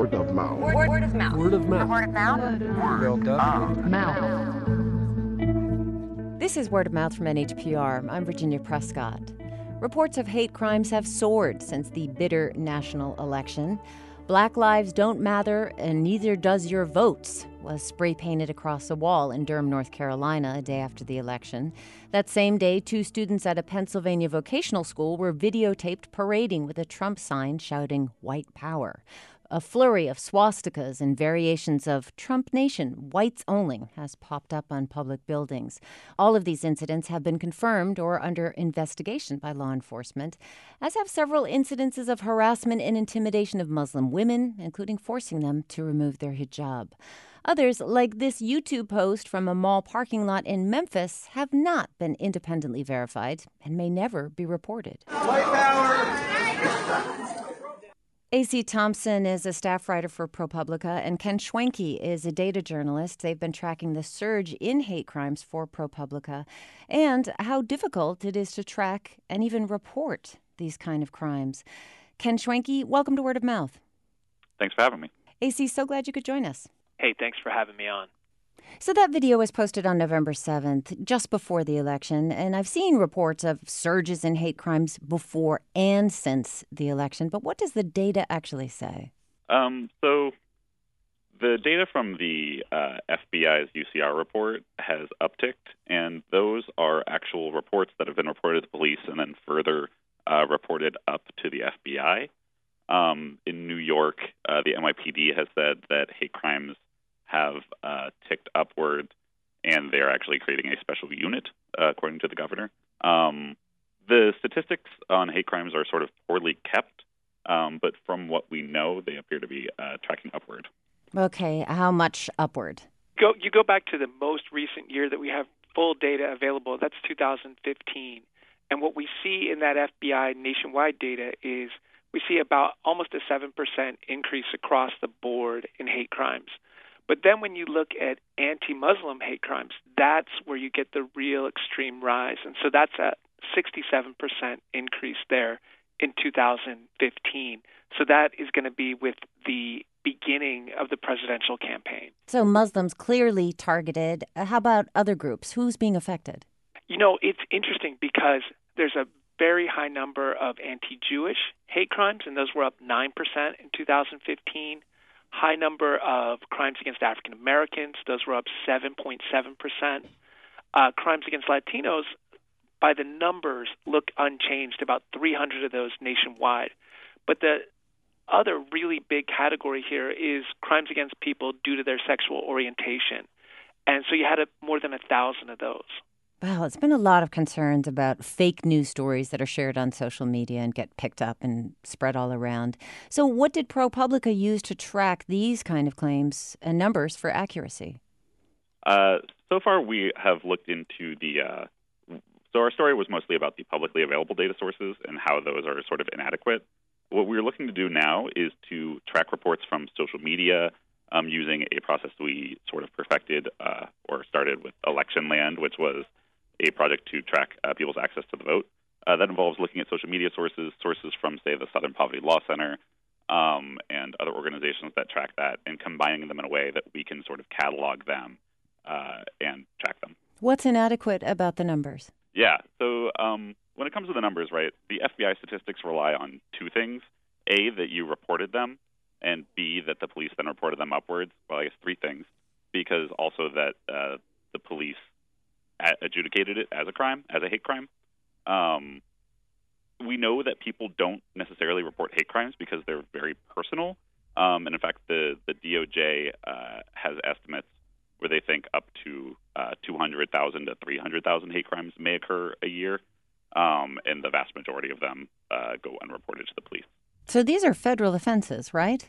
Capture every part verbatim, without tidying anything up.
Word of mouth. Word, word of mouth. Word of mouth. Word of mouth. Word of mouth. This is Word of Mouth from N H P R. I'm Virginia Prescott. Reports of hate crimes have soared since the bitter national election. Black lives don't matter, and neither does your votes, was spray-painted across a wall in Durham, North Carolina, a day after the election. That same day, two students at a Pennsylvania vocational school were videotaped parading with a Trump sign shouting "White Power." A flurry of swastikas and variations of Trump Nation, whites only, has popped up on public buildings. All of these incidents have been confirmed or under investigation by law enforcement, as have several incidences of harassment and intimidation of Muslim women, including forcing them to remove their hijab. Others, like this YouTube post from a mall parking lot in Memphis, have not been independently verified and may never be reported. White power! A C Thompson is a staff writer for ProPublica, and Ken Schwenke is a data journalist. They've been tracking the surge in hate crimes for ProPublica and how difficult it is to track and even report these kind of crimes. Ken Schwenke, welcome to Word of Mouth. Thanks for having me. A C, so glad you could join us. Hey, thanks for having me on. So that video was posted on November seventh, just before the election, and I've seen reports of surges in hate crimes before and since the election, but what does the data actually say? Um, so the data from the uh, F B I's U C R report has upticked, and those are actual reports that have been reported to the police and then further uh, reported up to the F B I. Um, in New York, uh, the N Y P D has said that hate crimes have uh, ticked upward, and they're actually creating a special unit, uh, according to the governor. Um, the statistics on hate crimes are sort of poorly kept, um, but from what we know, they appear to be uh, tracking upward. Okay, how much upward? Go, you go back to the most recent year that we have full data available. That's two thousand fifteen. And what we see in that F B I nationwide data is we see about almost a seven percent increase across the board in hate crimes. But then when you look at anti-Muslim hate crimes, that's where you get the real extreme rise. And so that's a sixty-seven percent increase there in two thousand fifteen. So that is going to be with the beginning of the presidential campaign. So Muslims clearly targeted. How about other groups? Who's being affected? You know, it's interesting because there's a very high number of anti-Jewish hate crimes, and those were up nine percent in two thousand fifteen. High number of crimes against African Americans. Those were up seven point seven percent. Uh, crimes against Latinos, by the numbers, look unchanged, about three hundred of those nationwide. But the other really big category here is crimes against people due to their sexual orientation. And so you had a, more than one thousand of those. Wow, it's been a lot of concerns about fake news stories that are shared on social media and get picked up and spread all around. So what did ProPublica use to track these kind of claims and numbers for accuracy? Uh, so far, we have looked into the uh, – so our story was mostly about the publicly available data sources and how those are sort of inadequate. What we're looking to do now is to track reports from social media um, using a process we sort of perfected uh, or started with Electionland, which was – a project to track uh, people's access to the vote. Uh, that involves looking at social media sources, sources from, say, the Southern Poverty Law Center um, and other organizations that track that, and combining them in a way that we can sort of catalog them uh, and track them. What's inadequate about the numbers? Yeah, so um, when it comes to the numbers, right, the F B I statistics rely on two things. A, that you reported them, and B, that the police then reported them upwards. Well, I guess three things, because also that uh, the police adjudicated it as a crime, as a hate crime. Um, we know that people don't necessarily report hate crimes because they're very personal. Um, and in fact, the, the D O J uh, has estimates where they think up to uh, two hundred thousand to three hundred thousand hate crimes may occur a year. Um, and the vast majority of them uh, go unreported to the police. So these are federal offenses, right?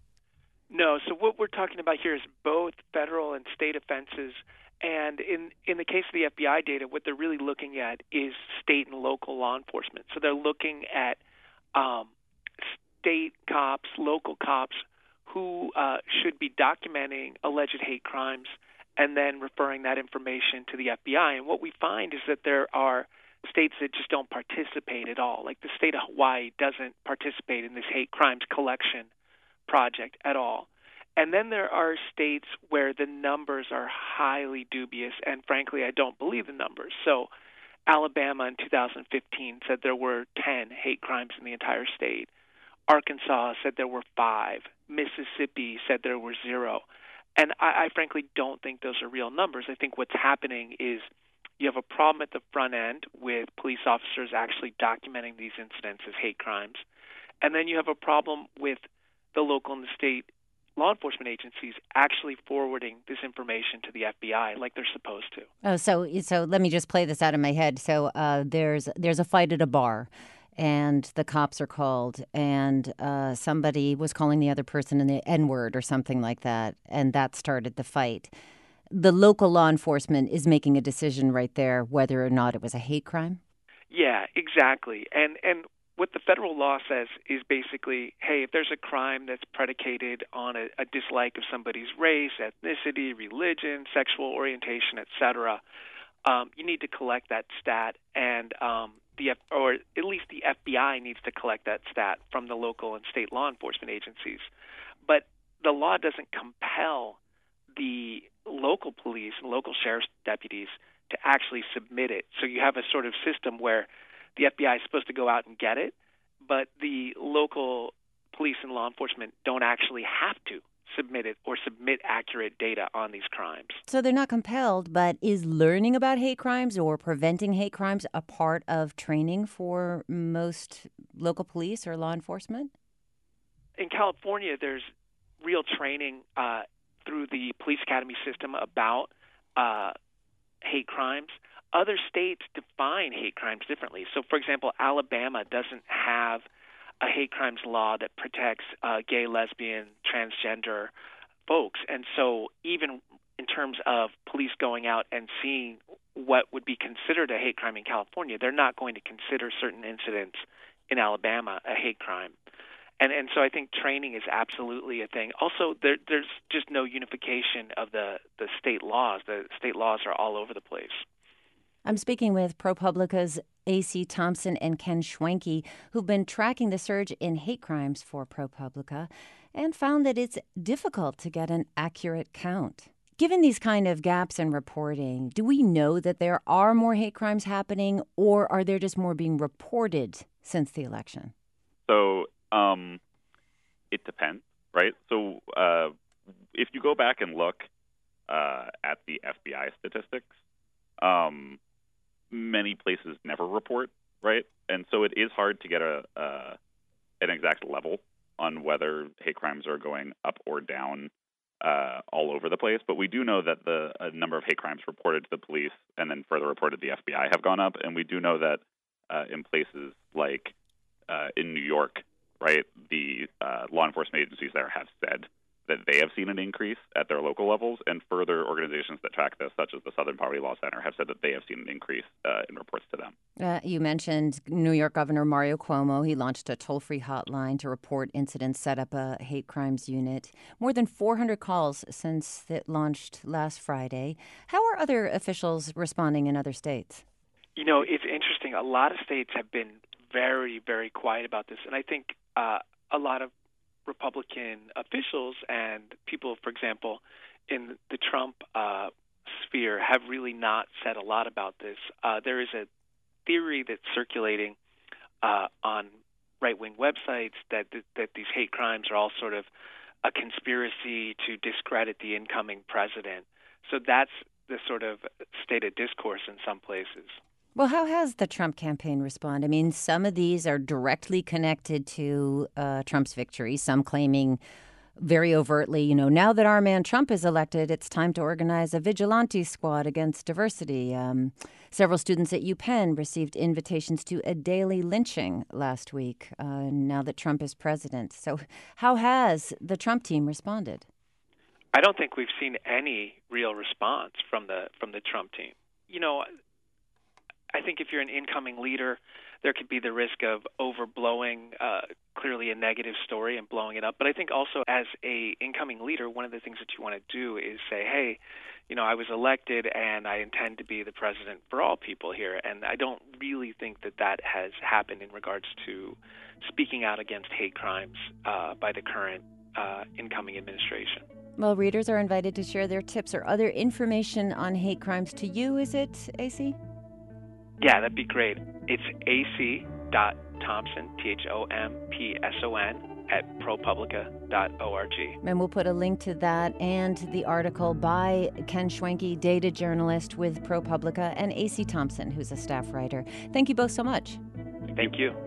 No. So what we're talking about here is both federal and state offenses. And in, in the case of the F B I data, what they're really looking at is state and local law enforcement. So they're looking at um, state cops, local cops who uh, should be documenting alleged hate crimes and then referring that information to the F B I. And what we find is that there are states that just don't participate at all. Like the state of Hawaii doesn't participate in this hate crimes collection project at all. And then there are states where the numbers are highly dubious, and frankly, I don't believe the numbers. So Alabama in two thousand fifteen said there were ten hate crimes in the entire state. Arkansas said there were five. Mississippi said there were zero. And I, I frankly don't think those are real numbers. I think what's happening is you have a problem at the front end with police officers actually documenting these incidents as hate crimes. And then you have a problem with the local and the state law enforcement agencies actually forwarding this information to the F B I like they're supposed to. Oh, so so let me just play this out of my head. So uh, there's there's a fight at a bar, and the cops are called, and uh, somebody was calling the other person in the N-word or something like that, and that started the fight. The local law enforcement is making a decision right there whether or not it was a hate crime? Yeah, exactly. And and what the federal law says is basically, hey, if there's a crime that's predicated on a, a dislike of somebody's race, ethnicity, religion, sexual orientation, et cetera, um, you need to collect that stat, and um, the F- or at least the F B I needs to collect that stat from the local and state law enforcement agencies. But the law doesn't compel the local police and local sheriff's deputies to actually submit it. So you have a sort of system where the F B I is supposed to go out and get it, but the local police and law enforcement don't actually have to submit it or submit accurate data on these crimes. So they're not compelled, but is learning about hate crimes or preventing hate crimes a part of training for most local police or law enforcement? In California, there's real training uh, through the police academy system about uh, hate crimes. Other states define hate crimes differently. So, for example, Alabama doesn't have a hate crimes law that protects uh, gay, lesbian, transgender folks. And so even in terms of police going out and seeing what would be considered a hate crime in California, they're not going to consider certain incidents in Alabama a hate crime. And and so I think training is absolutely a thing. Also, there, there's just no unification of the, the state laws. The state laws are all over the place. I'm speaking with ProPublica's A C Thompson and Ken Schwenke, who've been tracking the surge in hate crimes for ProPublica and found that it's difficult to get an accurate count. Given these kind of gaps in reporting, do we know that there are more hate crimes happening, or are there just more being reported since the election? So um, it depends, right? So uh, if you go back and look uh, at the F B I statistics, um, many places never report, right? And so it is hard to get a uh, an exact level on whether hate crimes are going up or down uh, all over the place. But we do know that the a number of hate crimes reported to the police and then further reported to the F B I have gone up. And we do know that uh, in places like uh, in New York, right, the uh, law enforcement agencies there have said that they have seen an increase at their local levels, and further organizations that track this, such as the Southern Poverty Law Center, have said that they have seen an increase uh, in reports to them. Uh, you mentioned New York Governor Mario Cuomo. He launched a toll-free hotline to report incidents, set up a hate crimes unit. More than four hundred calls since it launched last Friday. How are other officials responding in other states? You know, it's interesting. A lot of states have been very, very quiet about this, and I think uh, a lot of Republican officials and people, for example, in the Trump uh, sphere have really not said a lot about this. Uh, there is a theory that's circulating uh, on right-wing websites that, that that these hate crimes are all sort of a conspiracy to discredit the incoming president. So that's the sort of state of discourse in some places. Well, how has the Trump campaign responded? I mean, some of these are directly connected to uh, Trump's victory, some claiming very overtly, you know, now that our man Trump is elected, it's time to organize a vigilante squad against diversity. Um, several students at UPenn received invitations to a daily lynching last week, uh, now that Trump is president. So how has the Trump team responded? I don't think we've seen any real response from the from the Trump team. You know, I think if you're an incoming leader, there could be the risk of overblowing uh, clearly a negative story and blowing it up. But I think also as a incoming leader, one of the things that you want to do is say, hey, you know, I was elected and I intend to be the president for all people here. And I don't really think that that has happened in regards to speaking out against hate crimes uh, by the current uh, incoming administration. Well, readers are invited to share their tips or other information on hate crimes to you, is it, A C? Yeah, that'd be great. It's ac.thompson, T H O M P S O N, at propublica dot org. And we'll put a link to that and the article by Ken Schwenke, data journalist with ProPublica, and A C Thompson, who's a staff writer. Thank you both so much. Thank you.